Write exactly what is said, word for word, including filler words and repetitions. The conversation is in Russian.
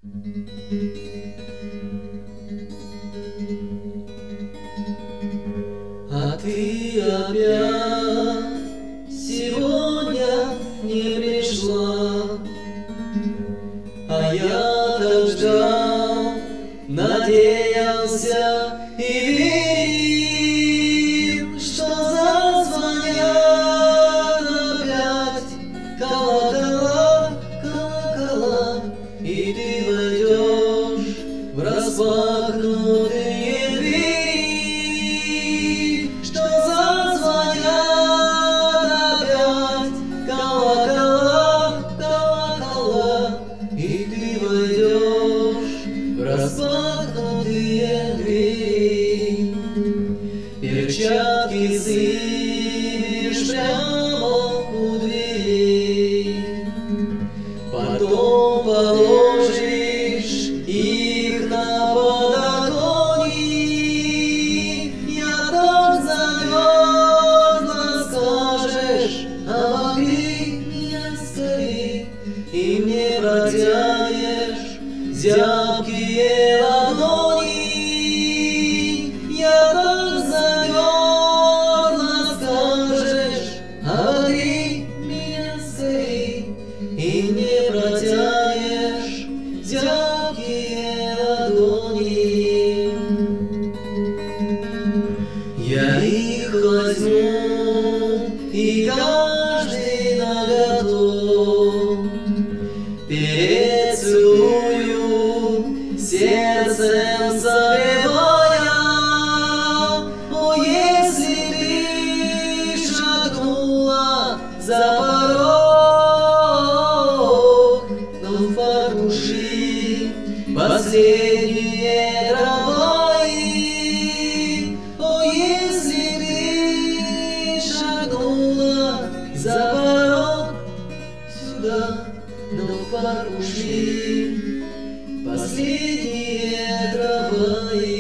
А ты опять сегодня не пришла, а я так ждал, надеялся и верил, что зазвонят опять колокола, колокола, и ты войдешь в распахнутые двери, что зазвонят опять колокола, колокола, и ты войдешь в распахнутые двери. Перчатки сымешь прямо у дверей, потом положишь их на подоконник. Я так замерзла, скажешь, обогрей меня скорей, и мне протянешь зябкие ладони. Я так замерзла, скажешь, обогрей меня скорей, и мне протянешь зябкие ладони. Я их возьму, и каждый наготов перецелую, сердцем согревая. О, если ты шагнула за порог, но в фартуши последние трамваи. О, если ты шагнула за порог сюда, но в фартуши последние трамваи.